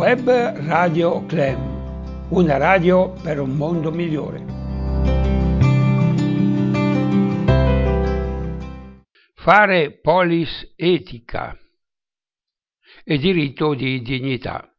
Web Radio Clem, una radio per un mondo migliore. Fare polis etica e diritto di dignità.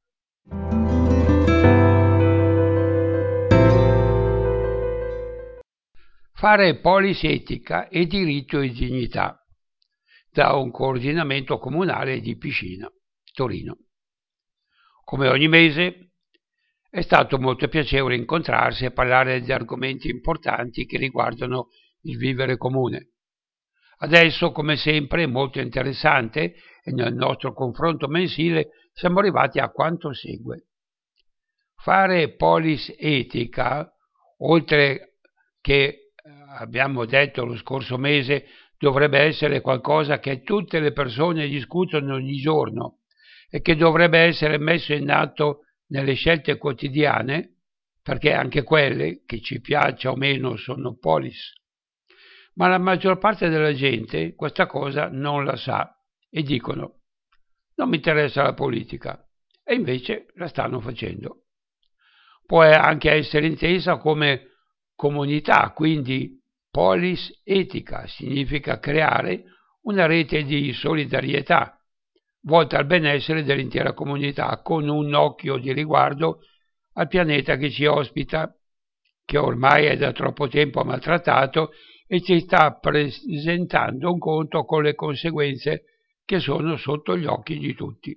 Fare polis etica e diritto di dignità da un coordinamento comunale di Piscina, Torino. Come ogni mese è stato molto piacevole incontrarsi e parlare di argomenti importanti che riguardano il vivere comune. Adesso, come sempre, è molto interessante e nel nostro confronto mensile siamo arrivati a quanto segue. Fare polis etica, oltre che abbiamo detto lo scorso mese, dovrebbe essere qualcosa che tutte le persone discutono ogni giorno e che dovrebbe essere messo in atto nelle scelte quotidiane, perché anche quelle, che ci piaccia o meno, sono polis. Ma la maggior parte della gente questa cosa non la sa e dicono: non mi interessa la politica, e invece la stanno facendo. Può anche essere intesa come comunità, quindi polis etica significa creare una rete di solidarietà volta al benessere dell'intera comunità, con un occhio di riguardo al pianeta che ci ospita, che ormai è da troppo tempo maltrattato e ci sta presentando un conto con le conseguenze che sono sotto gli occhi di tutti.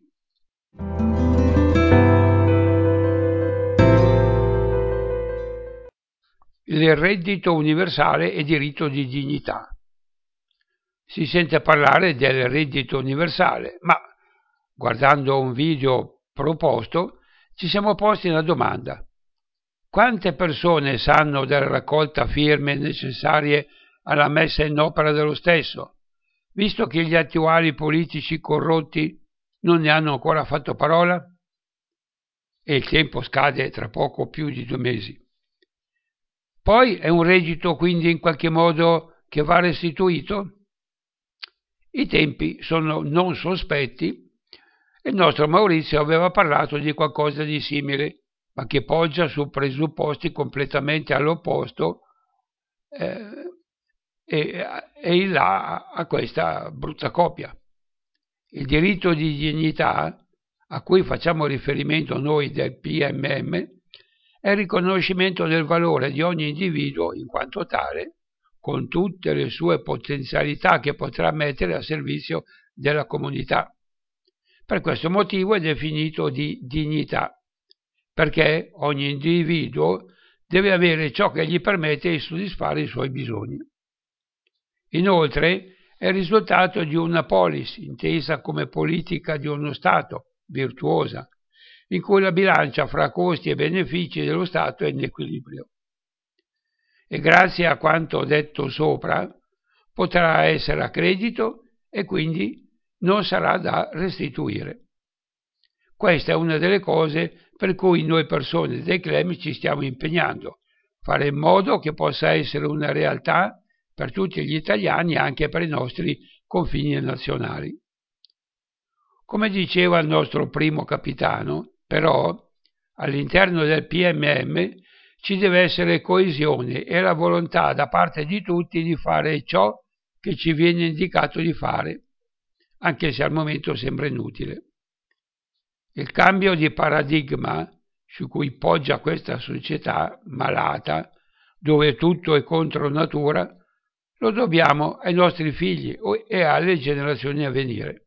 Il reddito universale e diritto di dignità. Si sente parlare del reddito universale, ma guardando un video proposto ci siamo posti una domanda: quante persone sanno della raccolta firme necessarie alla messa in opera dello stesso, visto che gli attuali politici corrotti non ne hanno ancora fatto parola? E il tempo scade tra poco più di 2 mesi. Poi è un reddito quindi in qualche modo che va restituito? I tempi sono non sospetti e il nostro Maurizio aveva parlato di qualcosa di simile, ma che poggia su presupposti completamente all'opposto e in là a questa brutta copia. Il diritto di dignità a cui facciamo riferimento noi del PMM è il riconoscimento del valore di ogni individuo in quanto tale, con tutte le sue potenzialità che potrà mettere a servizio della comunità. Per questo motivo è definito di dignità, perché ogni individuo deve avere ciò che gli permette di soddisfare i suoi bisogni. Inoltre è il risultato di una polis, intesa come politica di uno Stato, virtuosa, in cui la bilancia fra costi e benefici dello Stato è in equilibrio. E grazie a quanto detto sopra potrà essere a credito e quindi non sarà da restituire. Questa è una delle cose per cui noi persone dei Clem ci stiamo impegnando, fare in modo che possa essere una realtà per tutti gli italiani e anche per i nostri confini nazionali. Come diceva il nostro primo capitano, però, all'interno del PMM ci deve essere coesione e la volontà da parte di tutti di fare ciò che ci viene indicato di fare, anche se al momento sembra inutile. Il cambio di paradigma su cui poggia questa società malata, dove tutto è contro natura, lo dobbiamo ai nostri figli e alle generazioni a venire.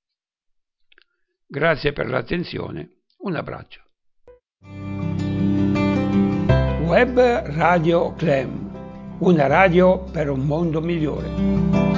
Grazie per l'attenzione, un abbraccio. Web Radio Clem, una radio per un mondo migliore.